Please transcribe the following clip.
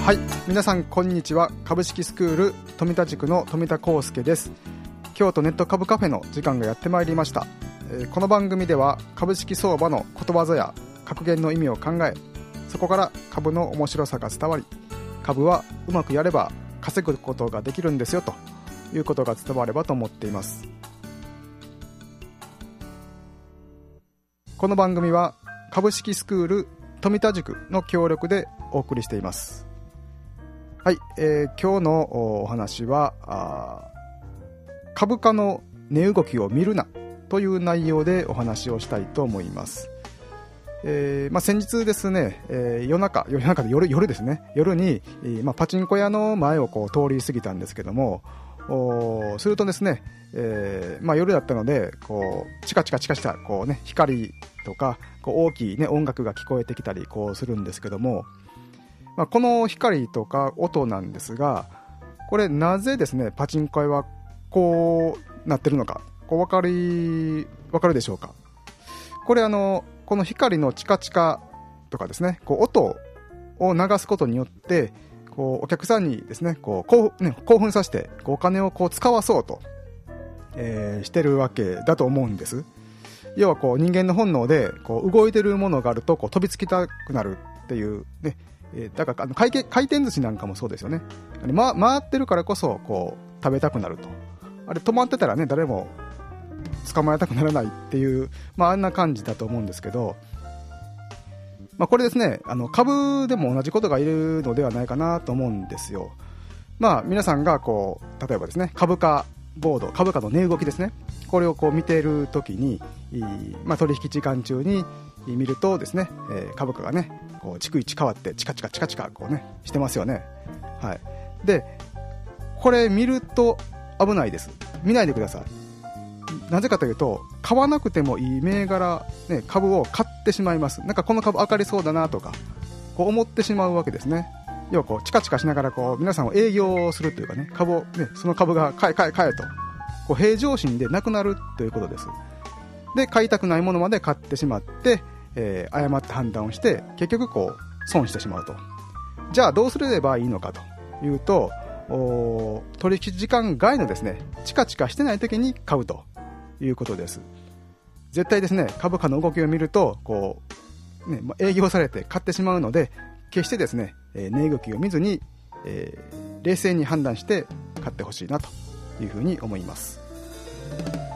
はい、皆さんこんにちは。株式スクール富田塾の富田康介です。京都ネット株カフェの時間がやってまいりました。この番組では株式相場のことわざや格言の意味を考え、そこから株の面白さが伝わり、株はうまくやれば稼ぐことができるんですよということが伝わればと思っています。この番組は株式スクール富田塾の協力でお送りしています。はい、今日のお話は株価の値動きを見るなという内容でお話をしたいと思います。先日ですね、夜ですね、夜に、パチンコ屋の前を通り過ぎたんですけども、するとですね、夜だったのでチカチカした光とか大きい、音楽が聞こえてきたりするんですけども、この光とか音なんですが、これなぜですねパチンコ屋はこうなってるのかわかるでしょうか。これこの光のチカチカとかですね、音を流すことによってお客さんにですね興奮させてお金を使わそうと、してるわけだと思うんです。要は人間の本能で動いてるものがあると飛びつきたくなるっていうね。だから回転寿司なんかもそうですよね。回ってるからこそ食べたくなると。あれ止まってたらね誰も捕まえたくならないっていう、あんな感じだと思うんですけど、これですね株でも同じことがいるのではないかなと思うんですよ。皆さんが例えばですね株価ボード、株価の値動きですね、これを見ているときに、取引時間中に見るとですね、株価がね逐一変わってチカチカしてますよね。はい。でこれ見ると危ないです。見ないでください。なぜかというと買わなくてもいい銘柄、株を買ってしまいます。なんかこの株上がりそうだなとか思ってしまうわけですね。要はチカチカしながら皆さんを営業するというかね、株をその株が買えと平常心でなくなるということです。で買いたくないものまで買ってしまって誤った判断をして結局損してしまうと。じゃあどうすればいいのかというと、取引時間外のですねチカチカしてない時に買うということです。絶対ですね株価の動きを見ると営業されて買ってしまうので、決してですね値動きを見ずに、冷静に判断して買ってほしいなというふうに思います。